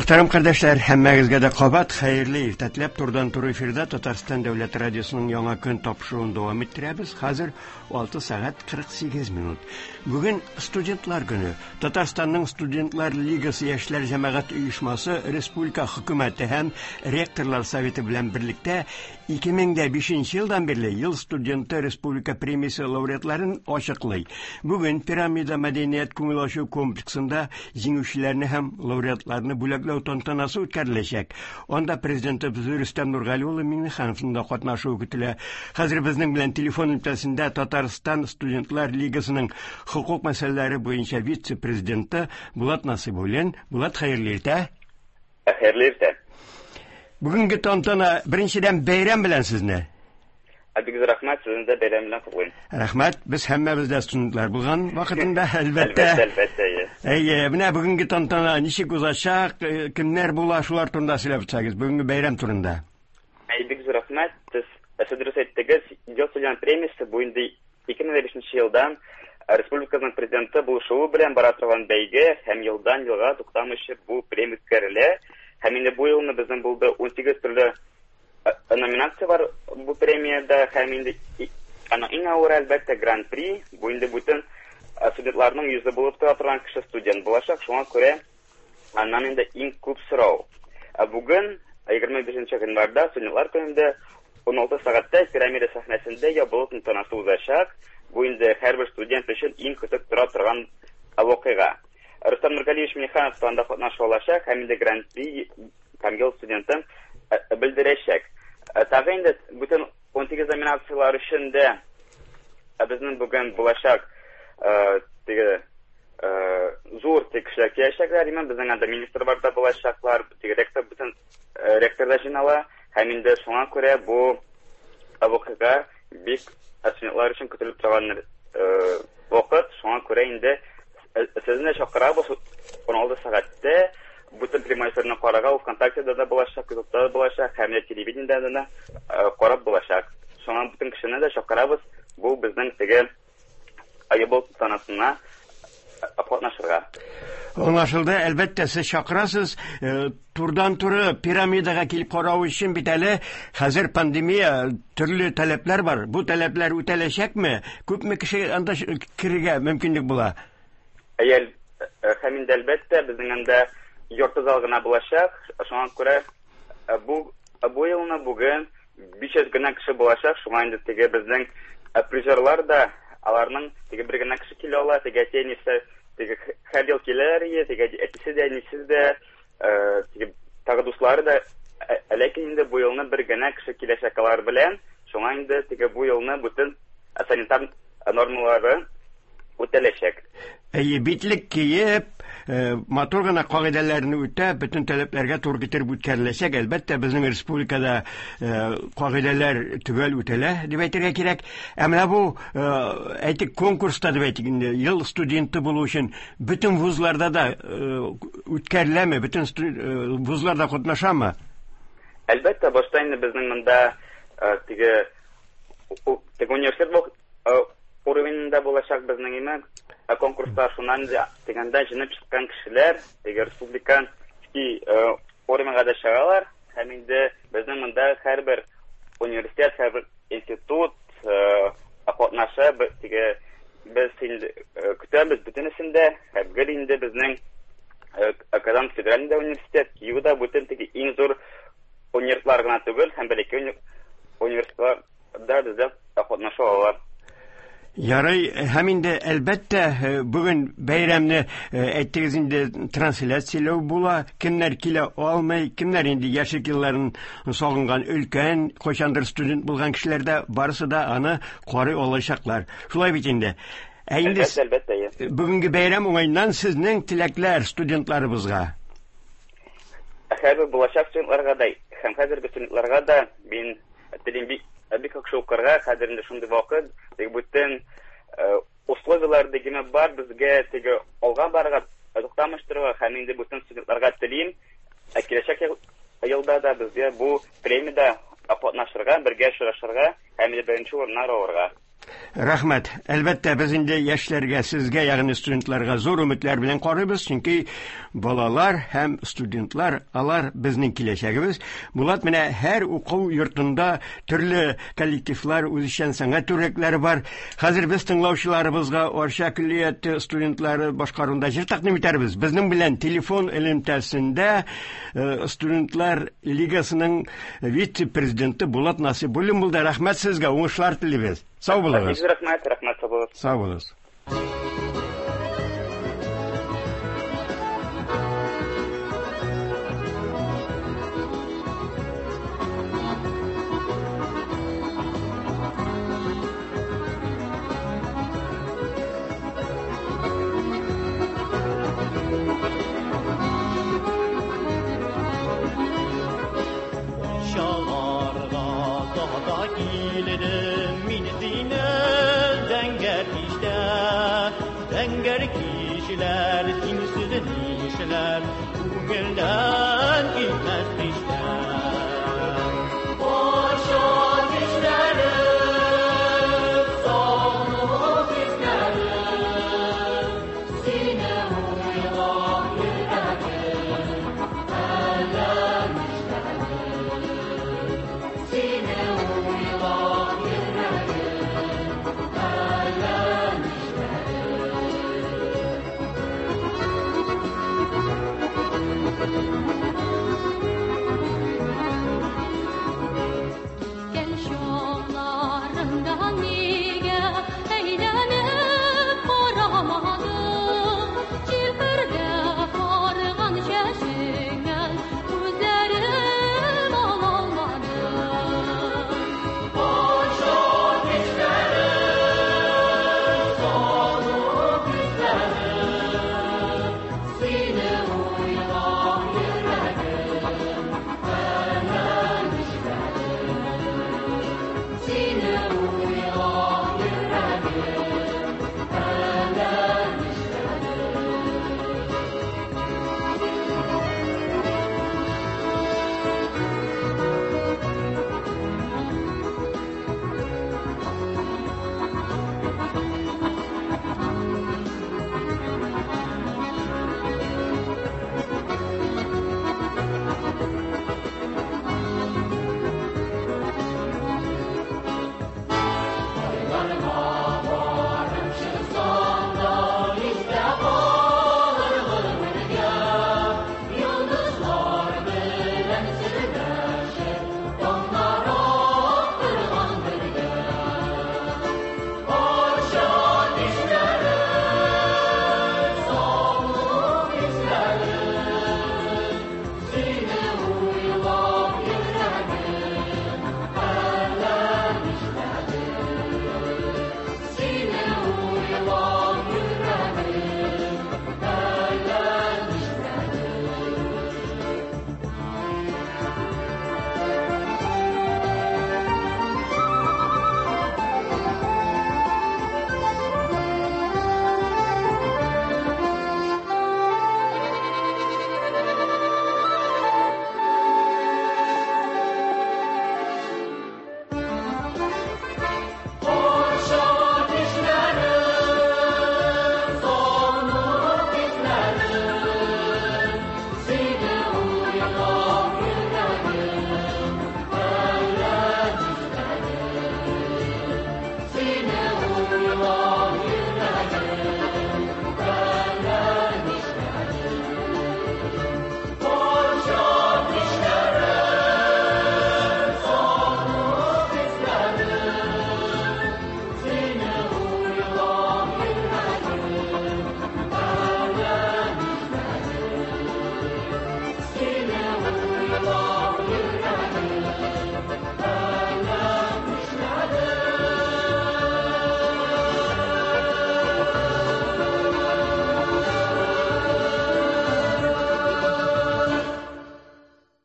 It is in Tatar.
Мөхтәрәм кардәшләр, һәммәгезгә дә кабат хәерле иртәтләп турдан туры эфирдә Татарстан дәүләт радиосының яңа көн тапшыруын дәвам иттерәбез. Хәзер 6 сәгать 48 минут. Бүген студентлар көне. Татарстанның студентлар лигасы яшьләр җәмәгать оешмасы республика хөкүмәте һәм ректорлар советы белән берлектә 2005 елдан бирле ел студенты республика премиясе лауреатларын ачыклый. Бүген пирамида мәдәният күңел ачу комплексында җиңүчеләрне һәм лауреатларны бүләкләү тантанасы үткәреләчәк. Анда президентыбыз Рөстәм Нургали улы Миңнехановның да катнашуы көтелә. Хәзер безнең белән телефон өлкәсендә Татарстан студентлар лигасының хокук мәсьәләләре буенча вице-президенты Булат Насыйбуллин. Булат, хәерле иртә. Хәерле иртә. Бүгенге тантана беренчедән бәйрәм белән сезне. Бик рәхмәт, сезне дә бәйрәм белән котлыйм. Рәхмәт, без һәммәбез дә студентлар булган вакытында әлбәттә. Әйе, менә бүгенге тантана ничек узачак, кемнәр була, шулар турында сөйләп үтсәгез, бүгенге бәйрәм турында. Бик рәхмәт, сез дөрес әйттегез, ел студент премиясе буенча 2005 елдан республиканың президенты булышуы белән бара торган бәйге һәм елдан елга туктамыйча бу премия үткәрелә. Һәм инде бу елны безнең булды 18 төрле номинация бар бу премияда, һәм инде иң авыр әлбәттә гран-при, бу инде бүтән студентларның йөзе булып тора торган кеше студент булачак, шуңа күрә аннан инде иң күп сорау. Бүген 25 январьда студентлар көнендә 16 сәгатьтә пирамида сәхнәсендә ябылу тантанасы узачак. Бу инде һәрбер студент өчен иң көтеп тора торган вакыйга. Рөстәм Нургалиевич Миңнеханов анда катнаша алачак, һәм инде гран-при һәм ел студентын белдерәчәк. Тагы инде бүтән 18 номинациялар өчен дә безнең бүген булачак зур текшәк киләчәкләр, безнең анда министр бар да булачаклар, ректор бүтән ректорлар җыйнала, һәм инде шуңа күрә бу вакыйга бик студентлар өчен көтелеп торган вакыт, шуңа күрә инде сезне чакырабыз 16 сәгатьтә бүтән прямой эфирне карарга, ВКонтактеда да булачак, Ютубта да булачак, һәм телевидениедә дә карап булачак. Шуңа бүтән кешене дә чакырабыз, бу безнең теге аябыл танасына катнашырга. Аңлашылды, әлбәттә сез чакырасыз, турдан туры пирамидага килеп карау өчен бит әле хәзер пандемия, төрле таләпләр бар. Бу таләпләр үтәләчәкме? Күпме кеше анда кирергә мөмкинлек була? Һәм инде әлбәттә безнең анда йорты зал гына булачак. Шуңа күрә бу елны бүген 500 гына кеше булачак. Шуңа инде теге безнең призерлар да аларның теге бер генә кеше килә ала, теге теннисы, теге һәр ел киләләр, теге әтисе дә, әнисе дә, теге тагы дуслары да, ләкин инде бу елны бер генә кеше киләчәк алар белән. Шуңа инде теге бу елны бүтән санитар нормалары үтәләчәк. Битлек киеп, матур гына кагыйдәләрне үтәп, бөтен таләпләргә туры китереп үткәреләчәк. Әлбәттә, безнең республикада кагыйдәләр төгәл үтәлә дип әйтергә кирәк. Ә менә бу әйтик конкурста дип әйтик, ел студенты булу өчен бөтен вузларда да үткәреләме, бөтен вузларда катнашамы? Әлбәттә, башта инде безнең монда теге университет уровенендә булачак безнең имән конкурста, шуннан дигәндә җыйнап чыккан кешеләр теге республиканский уровеньга да чыгалар, һәм инде безнең монда һәрбер университет, һәрбер институт катнаша, теге без инде көтәбез бөтенесендә, һәр инде безнең Казан федераль университет, Киевда бүтән теге иң зур университетлар гына түгел, һәм бәлки университетларда бездә катнаша алалар. Ярый, һәм инде әлбәттә бүген бәйрәмне әйттегез инде трансляцияләү була, кемнәр килә алмый, кемнәр инде яшьлек елларын сагынган өлкән, кайчандыр студент булган кешеләр дә барысы да аны карый алачаклар. Шулай бит инде. Әлбәттә. Бүгенге бәйрәм уңайыннан сезнең теләкләр студентларыбызга. Һәрбер булачак студентларга да, һәм хәзерге студентларга да мин телим бик акча укырга, хәзер инде шундый вакыт, теге бүтән условиялар дигән бар, безгә теге алга барырга, туктамыштырга, һәм инде бүтән студентларга телим, киләчәк елда да безгә бу премиядә катнашырга, бергә очрашырга, һәм инде беренче урыннар алырга. Рәхмәт. Әлбәттә, без инде яшьләргә, сезгә, ягъни студентларга зур өметләр белән карыйбыз, чөнки балалар һәм студентлар, алар безнең киләчәгебез. Булат, менә һәр уку йортында төрле коллективлар, үзешчән сәнгать түрекләре бар. Хәзер без тыңлаучыларыбызга Арча көллияте студентлары башкаруында җыр тәкъдим итәрбез. Безнең белән телефон элемтәсендә студентлар лигасының вице-президенты Булат Насыйбуллин булды. Рәхмәт сезгә, уңышлар телибез. Сау булыгыз. Рәхмәт, сау булыгыз. Сау булыгыз. Kişiler, kimsizin işler, bu günler